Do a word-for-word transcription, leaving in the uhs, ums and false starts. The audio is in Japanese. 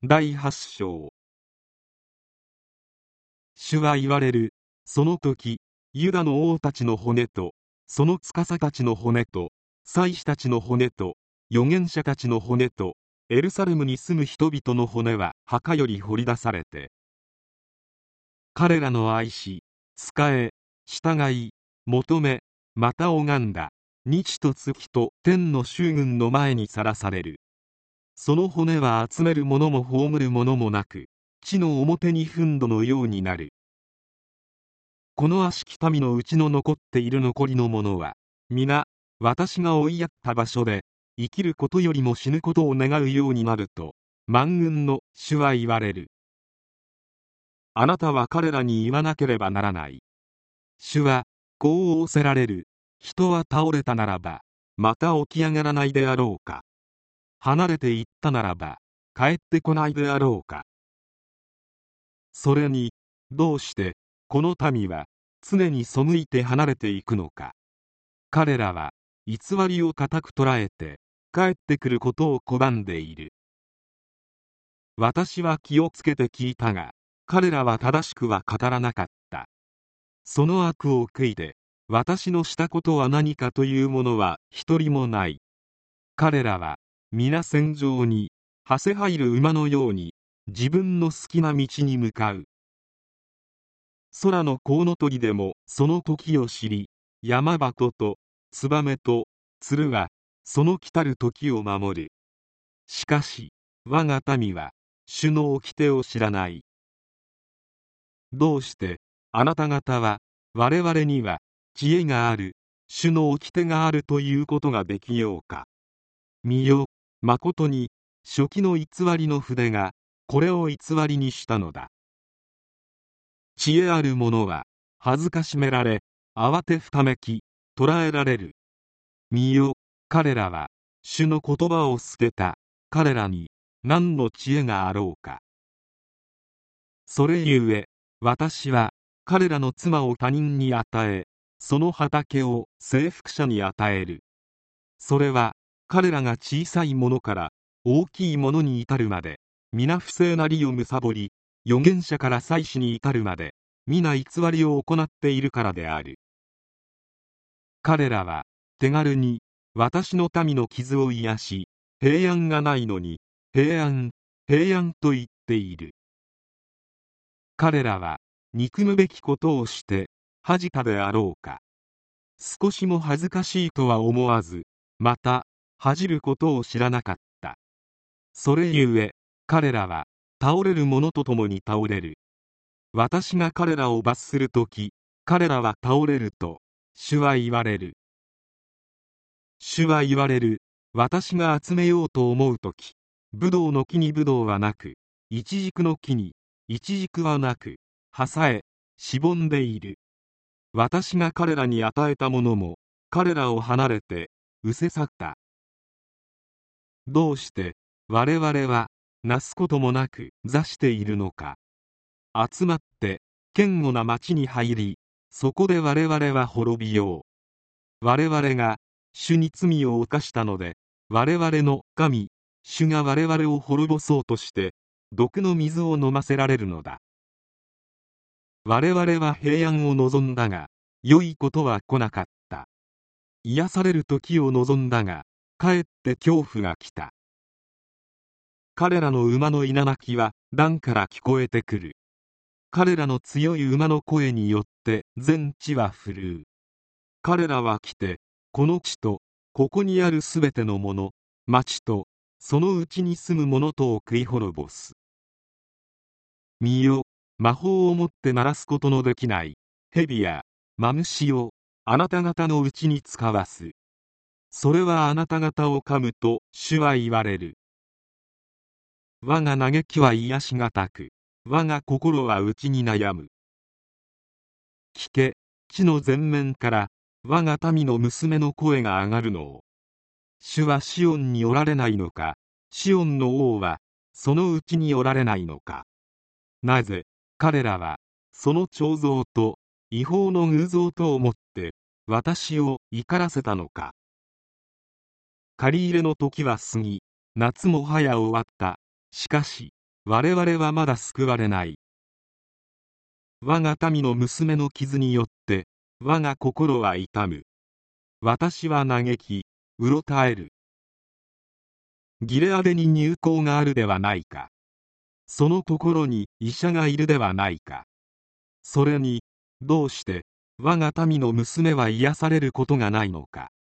だいはち章。主は言われる。その時、ユダの王たちの骨と、その司たちの骨と、祭司たちの骨と、預言者たちの骨と、エルサレムに住む人々の骨は墓より掘り出されて、彼らの愛し、仕え、従い、求め、また拝んだ、日と月と天の衆軍の前にさらされる。その骨は集める者も葬る者もなく、地の表に糞土のようになる。この悪しき民のうちの残っている残りの者は、皆、私が追いやった場所で、生きることよりも死ぬことを願うようになると、万軍の主は言われる。あなたは彼らに言わなければならない。主は、こう仰せられる。人は倒れたならば、また起き上がらないであろうか。離れていったならば、帰ってこないであろうか。それに、どうして、この民は、常に背いて離れていくのか。彼らは、偽りを固く捉えて、帰ってくることを拒んでいる。私は気をつけて聞いたが、彼らは正しくは語らなかった。その悪を悔いて、私のしたことは何かというものは一人もない。彼らは、皆戦場に、はせ入る馬のように、自分の好きな道に向かう。空のコウノトリでもその時を知り、山鳩とツバメと鶴はその来たる時を守る。しかし我が民は主の掟を知らない。どうしてあなた方は我々には知恵がある、主の掟があるということができようか。見よ、まことに初期の偽りの筆がこれを偽りにしたのだ。知恵ある者は恥ずかしめられ、慌てふためき捕らえられる。見よ、彼らは主の言葉を捨てた。彼らに何の知恵があろうか。それゆえ私は彼らの妻を他人に与え、その畑を征服者に与える。それは彼らが小さいものから大きいものに至るまで皆不正なりを貪り、預言者から祭司に至るまで皆偽りを行っているからである。彼らは手軽に私の民の傷を癒し、平安がないのに平安、平安と言っている。彼らは憎むべきことをして恥じたであろうか。少しも恥ずかしいとは思わず、また恥じることを知らなかった。それゆえ彼らは倒れる者と共に倒れる。私が彼らを罰するとき、彼らは倒れると主は言われる。主は言われる。私が集めようと思うとき、ブドウの木にブドウはなく、イチジクの木にイチジクはなく、葉さえしぼんでいる。私が彼らに与えたものも彼らを離れて失せ去った。どうして我々はなすこともなく座しているのか。集まって堅固な町に入り、そこで我々は滅びよう。我々が主に罪を犯したので、我々の神主が我々を滅ぼそうとして毒の水を飲ませられるのだ。我々は平安を望んだが良いことは来なかった。癒される時を望んだがかえって恐怖が来た。彼らの馬の稲鳴きは段から聞こえてくる。彼らの強い馬の声によって全地は震う。彼らは来てこの地とここにあるすべてのもの、町とそのうちに住む者とを食い滅ぼす。見よ、魔法をもって鳴らすことのできない蛇やマムシをあなた方のうちに使わす。それはあなた方を噛むと主は言われる。我が嘆きは癒しがたく、我が心は内に悩む。聞け、地の前面から我が民の娘の声が上がるのを。主はシオンにおられないのか、シオンの王はそのうちにおられないのか。なぜ彼らはその彫像と違法の偶像とをもって私を怒らせたのか。借り入れの時は過ぎ、夏もはや終わった。しかし我々はまだ救われない。我が民の娘の傷によって我が心は痛む。私は嘆きうろたえる。ギレアデに入港があるではないか。そのところに医者がいるではないか。それにどうして我が民の娘は癒されることがないのか。